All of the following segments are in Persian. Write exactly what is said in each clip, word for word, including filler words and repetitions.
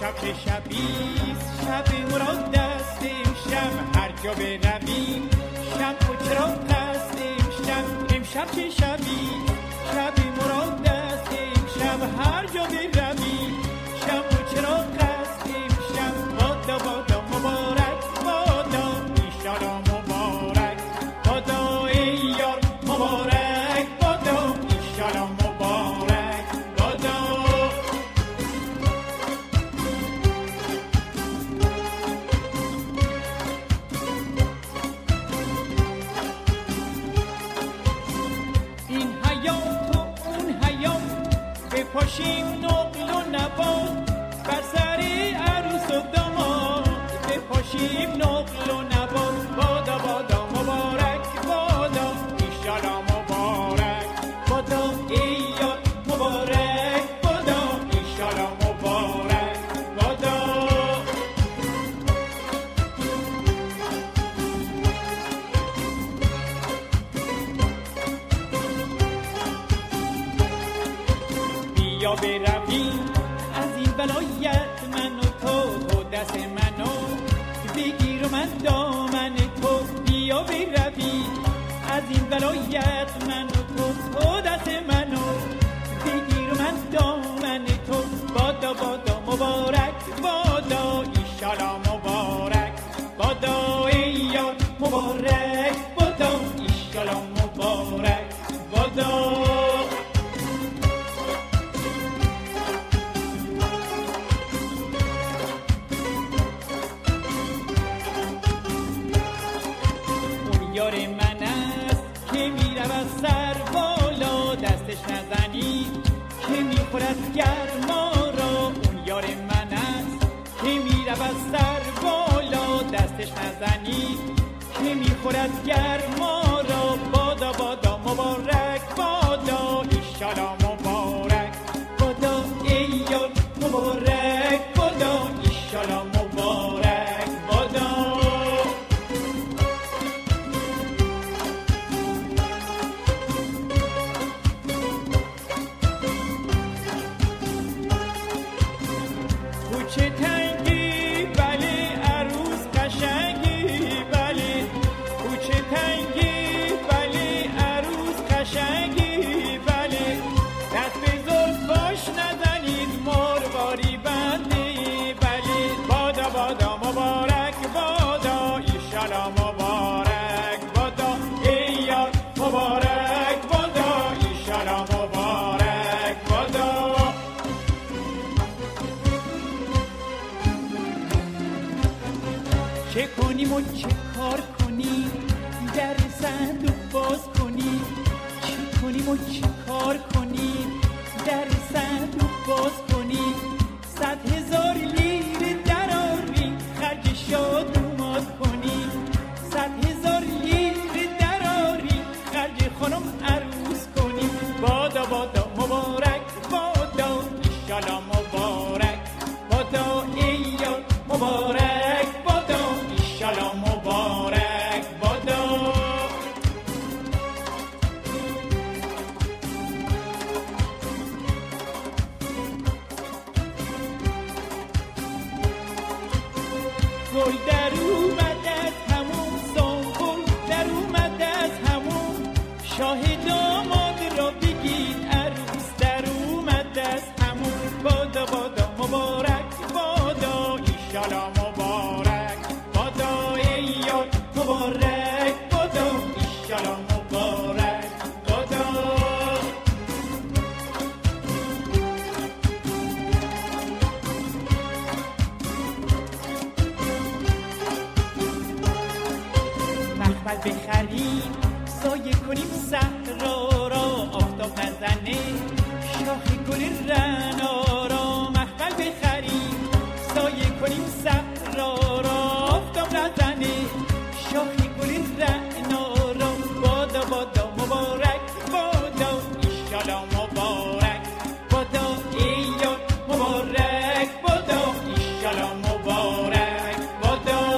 امشب چه شبیست، شب مراد است امشب، هر جا برویم شب و چراغ است امشب. امشب چه شبیست، شب مراد است امشب، هر جا برویم شب و چراغ است امشب. بادا بادا مبارک بادا ایشالا مبارک بادا ای یار مبارک بادا ایشالا مبارک بادا. این حیات و اون حیات بپاشیم نقل و نبات، بر سر عروس و داماد بپاشیم نقل و نبات. بادا بادا مبارک بادا ایشالا مبارک بادا ای یار مبارک بادا ایشالا مبارک بادا. بیا برویم از این ولایت من و تو، تو دست منو بگیر و من دامن تو. بیا برویم از این ولایت من و تو، تو دست منو بگیر و من دامن تو. بادا بادا مبارک بادا ایشالا مبارک بادا ای یار مبارک بادا ایشالا مبارک بادا. یار من است که میرود سر بالا، دستش نزنی که میخورد گرما را. اون یار من است که میرود سر بالا، دستش نزنی که میخورد گرما را. بادا بادا مبارک بادا ایشالا مبارک بادا ای یار مبارک بادا ایشالا مبارک بادا. کوچه تنگی بله عروس قشنگی بله، کوچه تنگی بله عروس قشنگی بله. دست به زلفاش نزنید مرواری بنده بله. بادا بادا مبارک بادا ایشالا مبارک بادا ای یار مبارک بادا ایشالا مبارک بادا. چه کنیم و چه کار کنیم در صندوق باز کنیم، چه کنیم و چه کار کنیم در صندوق باز کنیم. صد هزار لیره دراریم خرج شادومات کنیم، صد هزار لیره دراریم خرج خانم عروس کنیم. بادا بادا مبارک بادا ایشالا مبارک بادا ای یار مبارک بادا ایشالا مبارک بادا. گل در اومد از همون سنبول در اومد از همون، شاه داماد را بگید عروس در اومد از همون. بادا بادا مبارک بادا ایشالا مبارک بادا ای یار مبارک بادا ایشالا مبارک بادا. مخمل بخریم سایه کنیم صحرا را، آفتاب نزنه شاخ گل رعنا را. مخمل بخریم سایه کنیم صحرا را، آفتاب نزنه شاخ گل رعنا را. بادا بادا مبارک بادا ایشالا مبارک بادا ای یار مبارک بادا ایشالا مبارک بادا.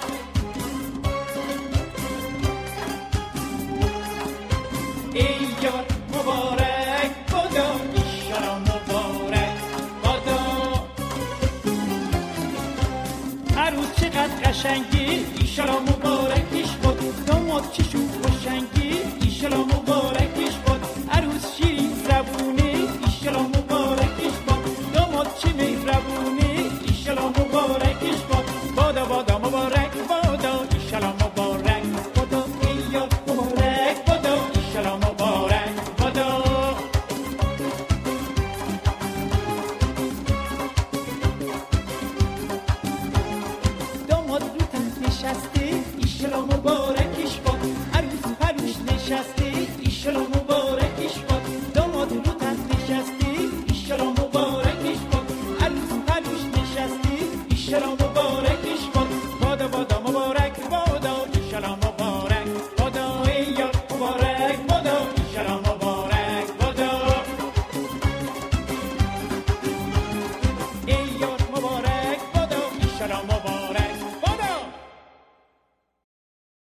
ای یار مبارک بادا ایشالا مبارک بادا. قشنگی ایشالا مبارکش باد، داماد که شو قشنگی ایشالا مبارکش باد، عروس شیرین زبونه ایشالا مبارکش باد، داماد چه مهربونه ایشالا مبارکش باد، بادا بادا مبارک بادا ایشالا مبارک بادا، ای یار مبارک بادا ایشالا مبارک بادا. داماد رو تخت نشسته ایشالا مبارکش باد، عروس پروش نشسته ایشالا مبارکش باد، داماد رو تخت نشسته ایشالا مبارکش باد، عروس پروش نشسته ایشالا